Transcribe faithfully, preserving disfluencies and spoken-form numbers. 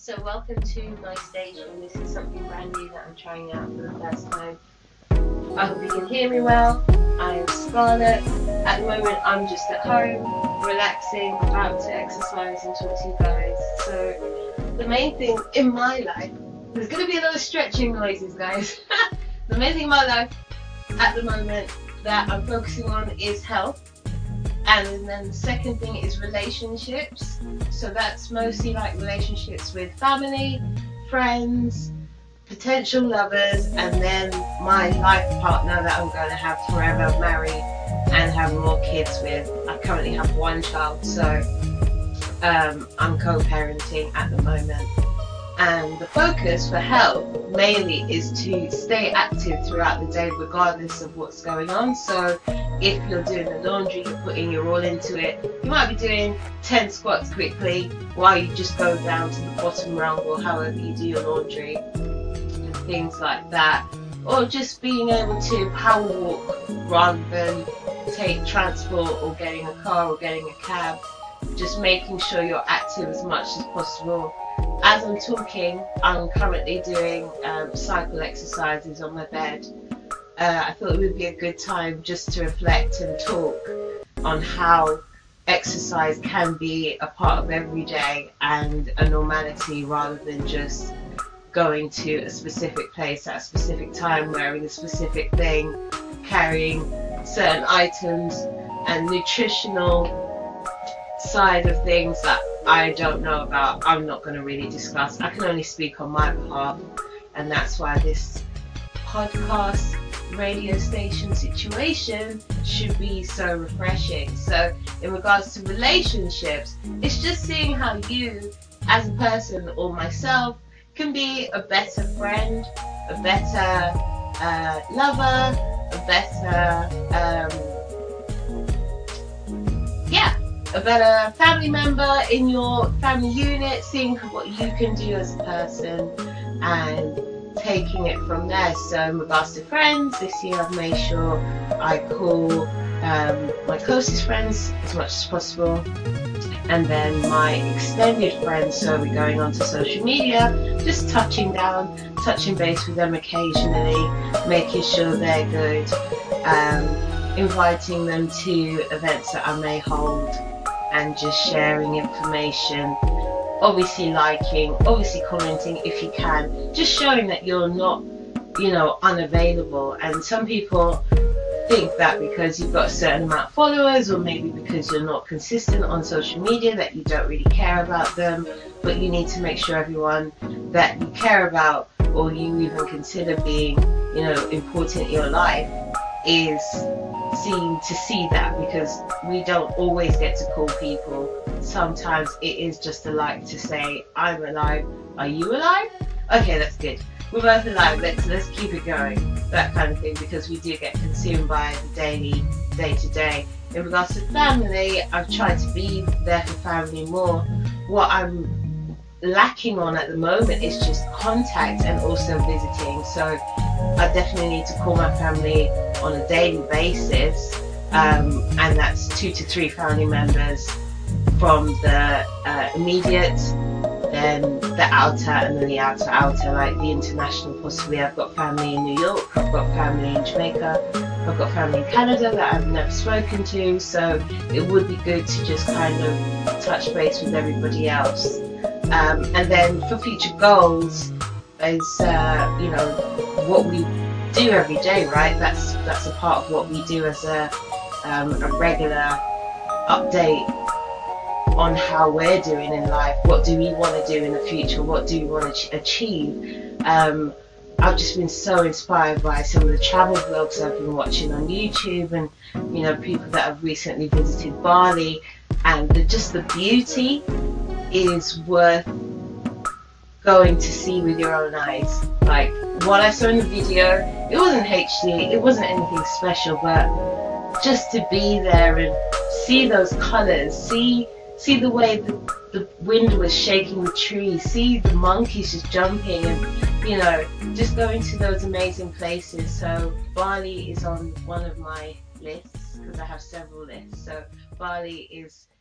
So welcome to my station. This is something brand new that I'm trying out for the first time. I hope you can hear me well. I am Scarlett. At the moment I'm just at home, relaxing, about to exercise and talk to you guys. So the main thing in my life, there's going to be a lot of stretching noises, guys. The main thing in my life at the moment that I'm focusing on is health. And then the second thing is relationships. So that's mostly like relationships with family, friends, potential lovers, and then my life partner that I'm going to have forever, marry and have more kids with. I currently have one child, so um, I'm co-parenting at the moment. And the focus for health mainly is to stay active throughout the day regardless of what's going on. So if you're doing the laundry, you're putting your all into it, you might be doing ten squats quickly while you just go down to the bottom rung or however you do your laundry and things like that. Or just being able to power walk rather than take transport or getting a car or getting a cab. Just making sure you're active as much as possible. As I'm talking, I'm currently doing um, cycle exercises on my bed. Uh, I thought it would be a good time just to reflect and talk on how exercise can be a part of every day and a normality rather than just going to a specific place at a specific time, wearing a specific thing, carrying certain items, and nutritional side of things that I don't know about, I'm not going to really discuss. I can only speak on my behalf, and that's why this podcast radio station situation should be so refreshing. So in regards to relationships, it's just seeing how you as a person or myself can be a better friend, a better uh, lover, a better um, yeah a better family member in your family unit, seeing what you can do as a person and taking it from there. So in regards to friends, this year I've made sure I call um, my closest friends as much as possible, and then my extended friends, so we're going onto social media, just touching down, touching base with them occasionally, making sure they're good, um, inviting them to events that I may hold, and just sharing information, obviously liking, obviously commenting if you can, just showing that you're not, you know, unavailable. And some people think that because you've got a certain amount of followers, or maybe because you're not consistent on social media, that you don't really care about them. But you need to make sure everyone that you care about, or you even consider being, you know, important in your life, is seen to see that, because we don't always get to call people. Sometimes it is just a like to say, I'm alive, are you alive? Okay, that's good, we're both alive, let's let's keep it going, that kind of thing, because we do get consumed by the daily, day to day. In regards to family, I've tried to be there for family more. What I'm lacking on at the moment is just contact and also visiting. So I definitely need to call my family on a daily basis, um, and that's two to three family members from the uh, immediate, then the outer, and then the outer outer, like the international possibly. I've got family in New York, I've got family in Jamaica, I've got family in Canada that I've never spoken to, so it would be good to just kind of touch base with everybody else. Um, and then for future goals is, uh, you know, what we do every day, right? That's that's a part of what we do as a, um, a regular update on how we're doing in life. What do we want to do in the future? What do we want to achieve? Um, I've just been so inspired by some of the travel vlogs I've been watching on YouTube, and you know, people that have recently visited Bali, and the, just the beauty is worth going to see with your own eyes. Like what I saw in the video, it wasn't H D, it wasn't anything special, but just to be there and see those colors, see see the way the, the wind was shaking the trees, see the monkeys just jumping, and you know, just going to those amazing places. So Bali is on one of my lists, because I have several lists. So Bali is